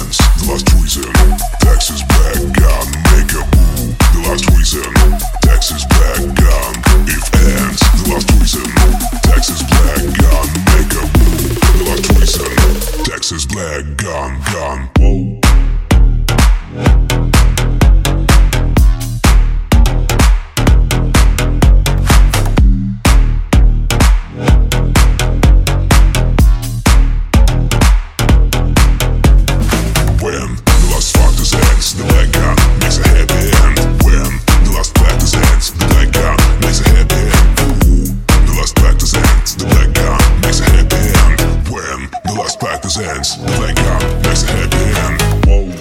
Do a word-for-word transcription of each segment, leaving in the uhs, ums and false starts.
ends, the last reason. Texas black gun, make a boo. The last reason. Texas black gun. If ends, the last reason. Texas black gun, make a boo. The last reason. Texas black gun, gun. Whoa. Ends, the black gun makes a happy end. Whoa.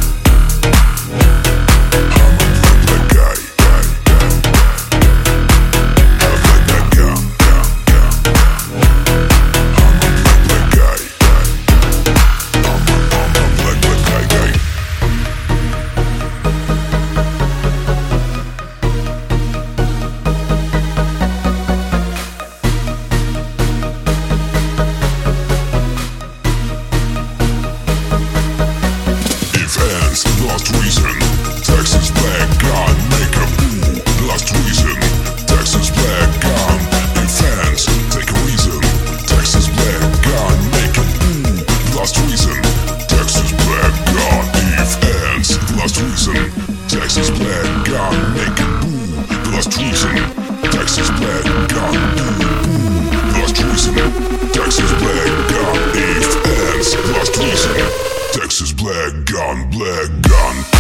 I'm a black, black guy, guy, guy, guy. I'm a black, black gun, gun, gun, gun. I'm a black, black guy, guy. I'm a, I'm a black, black guy, guy. The last reason, Texas black gun, make a boo. The last reason, Texas black gun. In fans, take a reason. Texas black gun, make a boo. The last reason, Texas black gun. If ends, the last reason, Texas black gun, make a boo. The last reason, Texas black gun, boo boo. The last reason, Texas black gun. If ends, the last reason. Texas black gun, black gun.